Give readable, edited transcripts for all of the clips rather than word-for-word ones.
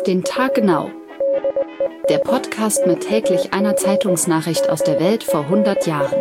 Auf den Tag genau. Der Podcast mit täglich einer Zeitungsnachricht aus der Welt vor 100 Jahren.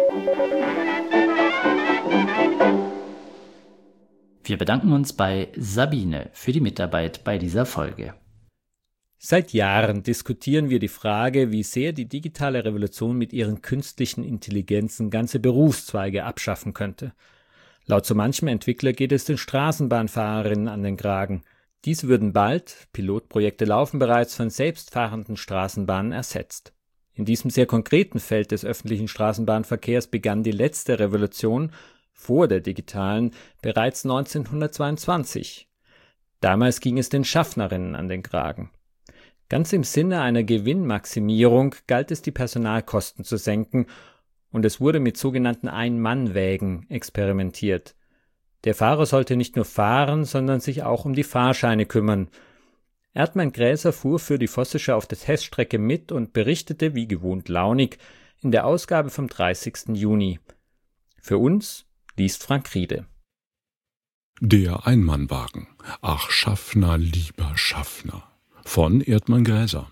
Wir bedanken uns bei Sabine für die Mitarbeit bei dieser Folge. Seit Jahren diskutieren wir die Frage, wie sehr die digitale Revolution mit ihren künstlichen Intelligenzen ganze Berufszweige abschaffen könnte. Laut so manchem Entwickler geht es den Straßenbahnfahrerinnen an den Kragen. Diese würden bald, Pilotprojekte laufen bereits, von selbstfahrenden Straßenbahnen ersetzt. In diesem sehr konkreten Feld des öffentlichen Straßenbahnverkehrs begann die letzte Revolution, vor der digitalen, bereits 1922. Damals ging es den Schaffnerinnen an den Kragen. Ganz im Sinne einer Gewinnmaximierung galt es, die Personalkosten zu senken, und es wurde mit sogenannten Ein-Mann-Wägen experimentiert. Der Fahrer sollte nicht nur fahren, sondern sich auch um die Fahrscheine kümmern. Erdmann Gräser fuhr für die Vossische auf der Teststrecke mit und berichtete, wie gewohnt launig, in der Ausgabe vom 30. Juni. Für uns liest Frank Riede. Der Einmannwagen. Ach, Schaffner, lieber Schaffner. Von Erdmann Gräser.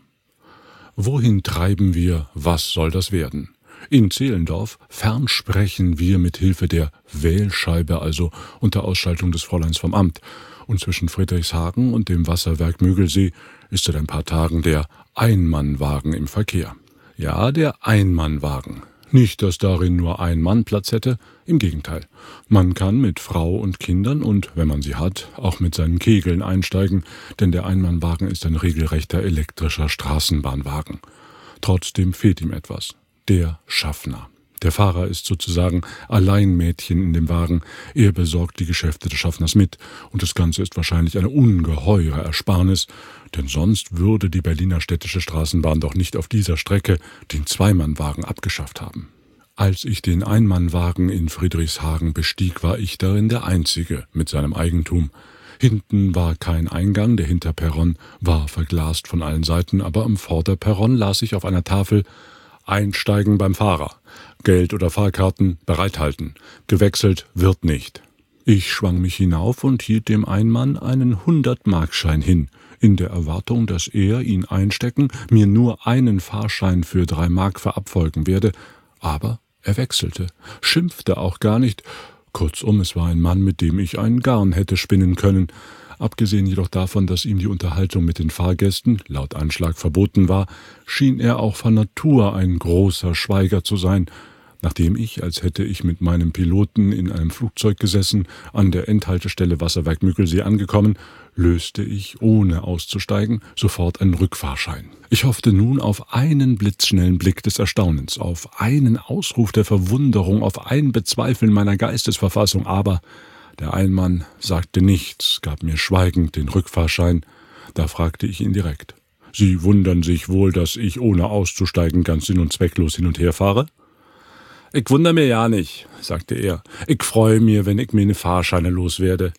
Wohin treiben wir, was soll das werden? In Zehlendorf fernsprechen wir mit Hilfe der Wählscheibe, also unter Ausschaltung des Fräuleins vom Amt. Und zwischen Friedrichshagen und dem Wasserwerk Mögelsee ist seit ein paar Tagen der Einmannwagen im Verkehr. Ja, der Einmannwagen. Nicht, dass darin nur ein Mann Platz hätte, im Gegenteil. Man kann mit Frau und Kindern und, wenn man sie hat, auch mit seinen Kegeln einsteigen, denn der Einmannwagen ist ein regelrechter elektrischer Straßenbahnwagen. Trotzdem fehlt ihm etwas. Der Schaffner. Der Fahrer ist sozusagen Alleinmädchen in dem Wagen. Er besorgt die Geschäfte des Schaffners mit. Und das Ganze ist wahrscheinlich eine ungeheure Ersparnis, denn sonst würde die Berliner städtische Straßenbahn doch nicht auf dieser Strecke den Zweimannwagen abgeschafft haben. Als ich den Einmannwagen in Friedrichshagen bestieg, war ich darin der Einzige mit seinem Eigentum. Hinten war kein Eingang, der Hinterperron war verglast von allen Seiten, aber am Vorderperron las ich auf einer Tafel: Einsteigen beim Fahrer. Geld oder Fahrkarten bereithalten. Gewechselt wird nicht. Ich schwang mich hinauf und hielt dem Einmann einen 100-Markschein hin, in der Erwartung, dass er, ihn einstecken, mir nur einen Fahrschein für 3 Mark verabfolgen werde. Aber er wechselte, schimpfte auch gar nicht. Kurzum, es war ein Mann, mit dem ich ein Garn hätte spinnen können. Abgesehen jedoch davon, dass ihm die Unterhaltung mit den Fahrgästen laut Anschlag verboten war, schien er auch von Natur ein großer Schweiger zu sein. Nachdem ich, als hätte ich mit meinem Piloten in einem Flugzeug gesessen, an der Endhaltestelle Wasserwerk Mögelsee angekommen, löste ich, ohne auszusteigen, sofort einen Rückfahrschein. Ich hoffte nun auf einen blitzschnellen Blick des Erstaunens, auf einen Ausruf der Verwunderung, auf ein Bezweifeln meiner Geistesverfassung, aber der Einmann sagte nichts, gab mir schweigend den Rückfahrschein. Da fragte ich ihn direkt: »Sie wundern sich wohl, dass ich ohne auszusteigen ganz sinn- und zwecklos hin und her fahre?« »Ich wunder mir ja nicht«, sagte er. »Ich freue mir, wenn ich meine Fahrscheine loswerde.«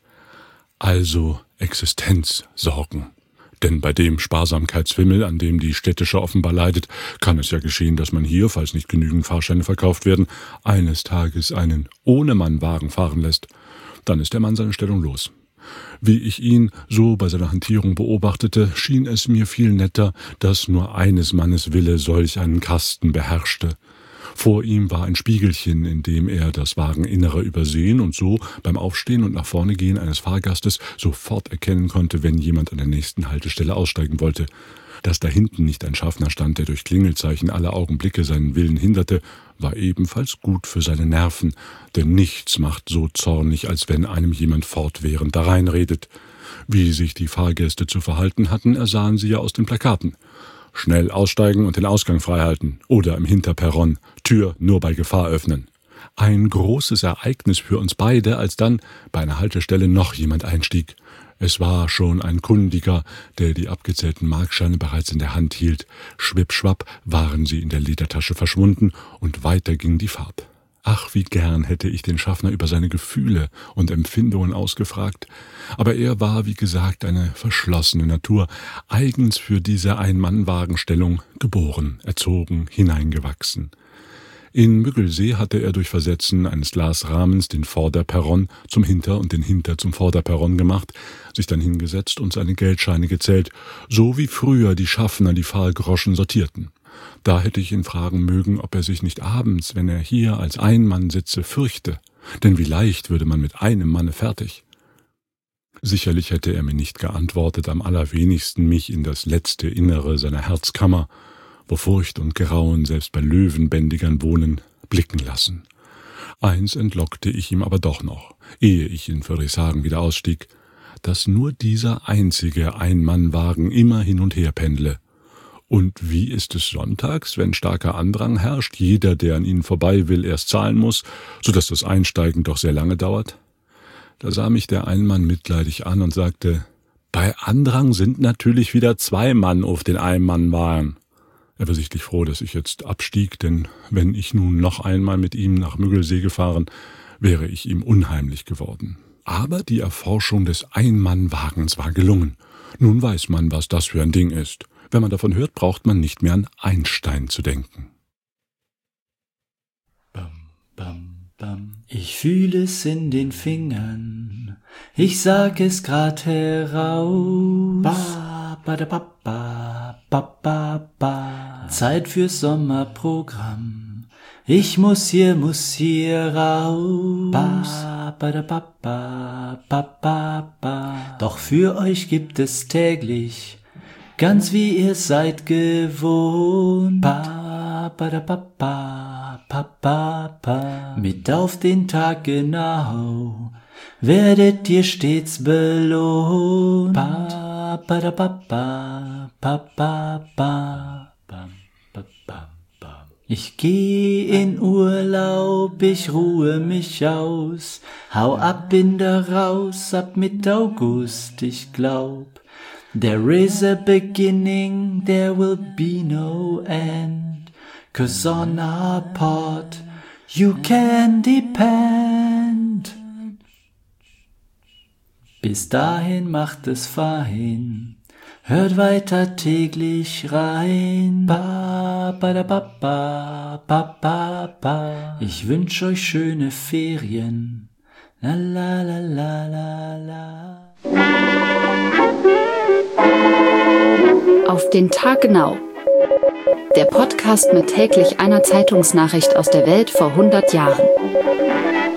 Also Existenzsorgen. Denn bei dem Sparsamkeitswimmel, an dem die städtische offenbar leidet, kann es ja geschehen, dass man hier, falls nicht genügend Fahrscheine verkauft werden, eines Tages einen Ohne-Mann-Wagen fahren lässt. Dann ist der Mann seine Stellung los. Wie ich ihn so bei seiner Hantierung beobachtete, schien es mir viel netter, dass nur eines Mannes Wille solch einen Kasten beherrschte. Vor ihm war ein Spiegelchen, in dem er das Wageninnere übersehen und so beim Aufstehen und nach vorne gehen eines Fahrgastes sofort erkennen konnte, wenn jemand an der nächsten Haltestelle aussteigen wollte. Dass da hinten nicht ein Schaffner stand, der durch Klingelzeichen alle Augenblicke seinen Willen hinderte, war ebenfalls gut für seine Nerven, denn nichts macht so zornig, als wenn einem jemand fortwährend da reinredet. Wie sich die Fahrgäste zu verhalten hatten, ersahen sie ja aus den Plakaten. Schnell aussteigen und den Ausgang freihalten oder im Hinterperron, Tür nur bei Gefahr öffnen. Ein großes Ereignis für uns beide, als dann bei einer Haltestelle noch jemand einstieg. Es war schon ein Kundiger, der die abgezählten Markscheine bereits in der Hand hielt. Schwippschwapp waren sie in der Ledertasche verschwunden und weiter ging die Fahrt. Ach, wie gern hätte ich den Schaffner über seine Gefühle und Empfindungen ausgefragt. Aber er war, wie gesagt, eine verschlossene Natur, eigens für diese Ein-Mann-Wagenstellung geboren, erzogen, hineingewachsen. In Müggelsee hatte er durch Versetzen eines Glasrahmens den Vorderperron zum Hinter- und den Hinter- zum Vorderperron gemacht, sich dann hingesetzt und seine Geldscheine gezählt, so wie früher die Schaffner die Pfahlgroschen sortierten. Da hätte ich ihn fragen mögen, ob er sich nicht abends, wenn er hier als Einmann sitze, fürchte, denn wie leicht würde man mit einem Manne fertig. Sicherlich hätte er mir nicht geantwortet, am allerwenigsten mich in das letzte Innere seiner Herzkammer, wo Furcht und Grauen selbst bei Löwenbändigern wohnen, blicken lassen. Eins entlockte ich ihm aber doch noch, ehe ich in Friedrichshagen wieder ausstieg, dass nur dieser einzige Einmannwagen immer hin und her pendle. Und wie ist es sonntags, wenn starker Andrang herrscht, jeder, der an ihnen vorbei will, erst zahlen muss, so dass das Einsteigen doch sehr lange dauert? Da sah mich der Einmann mitleidig an und sagte, bei Andrang sind natürlich wieder 2 Mann auf den Einmannwagen. Er war sichtlich froh, dass ich jetzt abstieg, denn wenn ich nun noch einmal mit ihm nach Müggelsee gefahren, wäre ich ihm unheimlich geworden. Aber die Erforschung des Einmannwagens war gelungen. Nun weiß man, was das für ein Ding ist. Wenn man davon hört, braucht man nicht mehr an Einstein zu denken. Bam, bam, bam. Ich fühle es in den Fingern, ich sag es grad heraus. Ba, ba, da, ba, ba, ba, ba, ba. Zeit fürs Sommerprogramm, ich muss hier raus. Ba, ba, da, ba, ba, ba, ba, ba. Doch für euch gibt es täglich, ganz wie ihr seid gewohnt. Ba, ba, da, ba, ba, ba, ba, ba. Mit auf den Tag genau werdet ihr stets belohnt. Ba, ba, da, ba, ba, ba, ba, ba. Bam, ba, bam, bam. Ich geh in Urlaub, ich ruhe mich aus, hau ab, bin da raus, ab Mitte August, ich glaub, there is a beginning, there will be no end, 'cause on our part you can depend. Bis dahin macht es fein, hört weiter täglich rein. Ba, ba, da, ba, ba, ba, ba, ba. Ich wünsch euch schöne Ferien. La, la, la, la, la, la. Auf den Tag genau. Der Podcast mit täglich einer Zeitungsnachricht aus der Welt vor 100 Jahren.